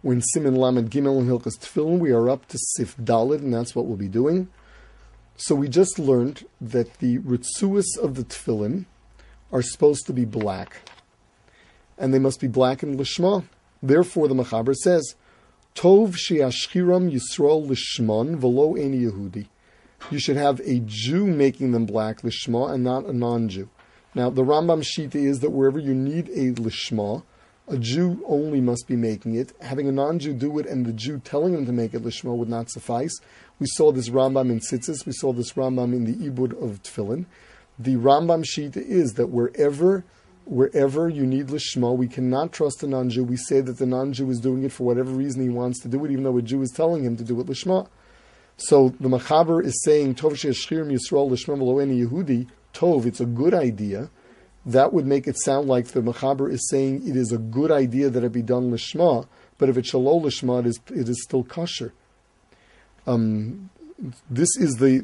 We're in Siman Lamed Gimel and Hilchas Tefillin. We are up to Sif Daled, and that's what we'll be doing. So we just learned that the ritzuas of the Tefillin are supposed to be black, and they must be blackened lishma. Therefore, the Mechaber says, Tov she'ashchiram Yisrael lishman v'lo ein Yehudi. You should have a Jew making them black lishma and not a non-Jew. Now, the Rambam Shita is that wherever you need a lishma, a Jew only must be making it. Having a non-Jew do it and the Jew telling him to make it lishma would not suffice. We saw this Rambam in Tzitzis. We saw this Rambam in the Ibud of Tefillin. The Rambam Shita is that wherever you need lishma, we cannot trust a non-Jew. We say that the non-Jew is doing it for whatever reason he wants to do it, even though a Jew is telling him to do it lishma. So the Mechaber is saying, Tov she'ashchirim Yisrael lishma v'lo ein Yehudi. Tov, it's a good idea. That would make it sound like the Mechaber is saying it is a good idea that it be done lishma, but if it's shalol lishma, it is still kosher. This is the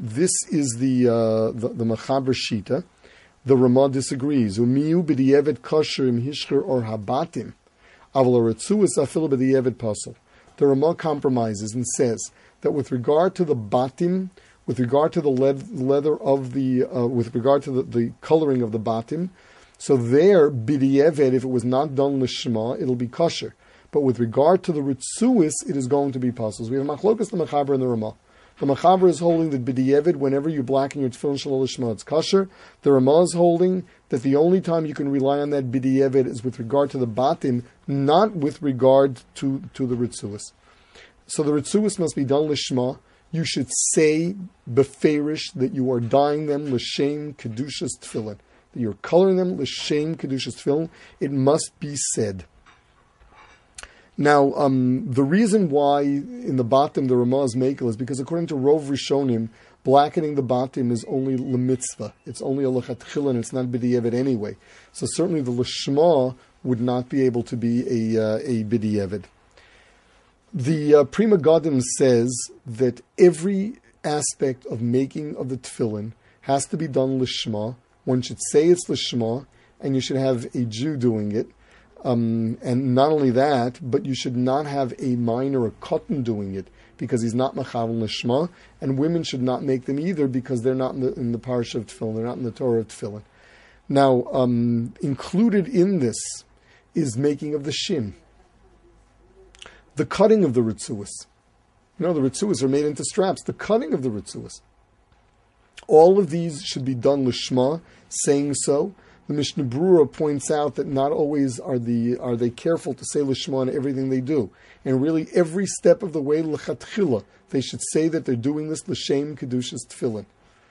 Mechaber Shita. The Ramah disagrees. Umiu b'di'evet kosher im hishcher or habatim, aval aretzuas afil b'di'evet pasol. The Ramah compromises and says that with regard to the batim, with regard to the leather of the, with regard to the coloring of the batim, so there, b'di'evet, if it was not done lishma, it'll be kosher. But with regard to the ritzuis, it is going to be pasol. We have machlokas the Mechaber and the Ramah. The Mechaber is holding that b'di'evet, whenever you blacken your tefillin shalol lishma, it's kosher. The Ramah is holding that the only time you can rely on that b'di'evet is with regard to the batim, not with regard to the ritzuis. So the ritzuis must be done lishma. You should say beferish that you are dyeing them l'shem kedushas tefillin, that you're coloring them l'shem kedushas tefillin. It must be said. Now, the reason why in the batim the Ramah is makel is because according to Rov Rishonim, blackening the batim is only lemitzvah. It's only a lechatchila, and it's not b'di'evet anyway. So certainly the lishma would not be able to be a b'di'evet. The Pri Megadim says that every aspect of making of the tefillin has to be done lishma. One should say it's lishma, and you should have a Jew doing it. And not only that, but you should not have a minor, a cotton doing it, because he's not machavel lishma, and women should not make them either because they're not in the parsha of tefillin, they're not in the Torah of tefillin. Now, included in this is making of the shin. The cutting of the ritzuas. The ritzuas are made into straps. The cutting of the ritzuas. All of these should be done lishma, saying so. The Mishnah Berurah points out that not always are they careful to say lishma in everything they do. And really every step of the way, lechatchila, they should say that they're doing this l'shem kedushas tefillin.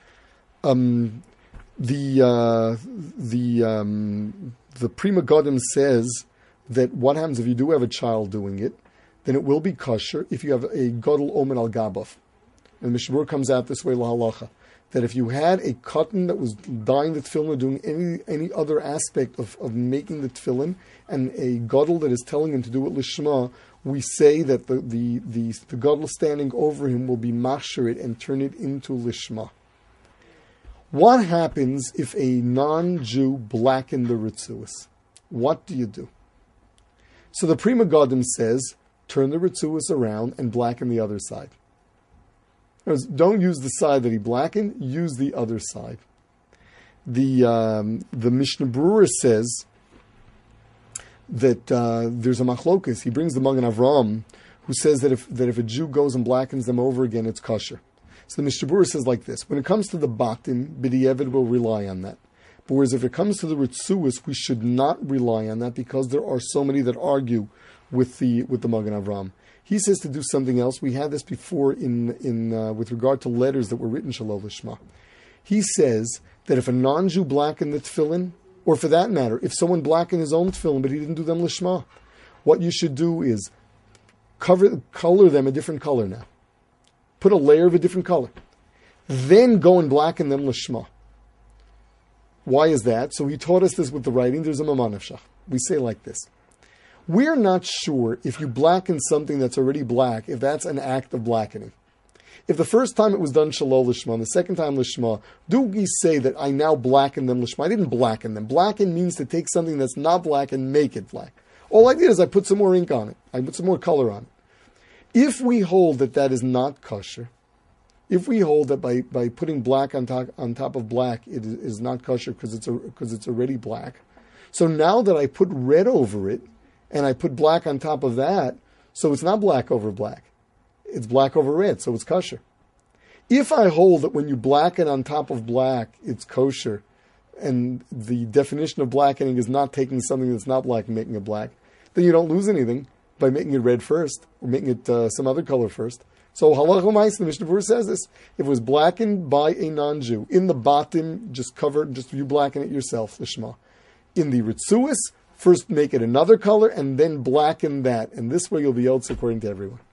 The Pri Megadim says that what happens if you do have a child doing it, then it will be kosher if you have a gadol omen al gabav. And Mishnah Berurah comes out this way, lahalacha, that if you had a cotton that was dyeing the tefillin or doing any other aspect of making the tefillin, and a gadol that is telling him to do it lishma, we say that the gadol standing over him will be machsher it and turn it into lishma. What happens if a non-Jew blackened the ritzuas? What do you do? So the Pri Megadim says, turn the ritzuas around and blacken the other side. Don't use the side that he blackened, use the other side. The Mishnah Berurah says that there's a machlokas. He brings the Magen Avraham, who says that if a Jew goes and blackens them over again, it's kosher. So the Mishnah Berurah says like this: when it comes to the batim, b'di'evet will rely on that. But whereas if it comes to the ritzuas, we should not rely on that because there are so many that argue with the Magen Avraham. He says to do something else. We had this before in with regard to letters that were written shalol lishma. He says that if a non-Jew blackened the tefillin, or for that matter, if someone blackened his own tefillin but he didn't do them lishma, what you should do is color them a different color now. Put a layer of a different color. Then go and blacken them lishma. Why is that? So he taught us this with the writing. There's a mamanavshach. We say like this: we're not sure if you blacken something that's already black, if that's an act of blackening. If the first time it was done shalol lishma, and the second time lishma, do we say that I now blacken them lishma? I didn't blacken them. Blacken means to take something that's not black and make it black. All I did is I put some more ink on it. I put some more color on it. If we hold that that is not kosher, if we hold that by putting black on top of black, it is not kosher because it's already black. So now that I put red over it, and I put black on top of that, so it's not black over black. It's black over red, so it's kosher. If I hold that when you blacken on top of black, it's kosher, and the definition of blackening is not taking something that's not black and making it black, then you don't lose anything by making it red first, or making it some other color first. So halacha l'maaseh, the Mishnah Berurah says this: if it was blackened by a non-Jew, in the bottom, just you blacken it yourself, lishma. In the ritzuas, first make it another color, and then blacken that. And this way you'll be yotze according to everyone.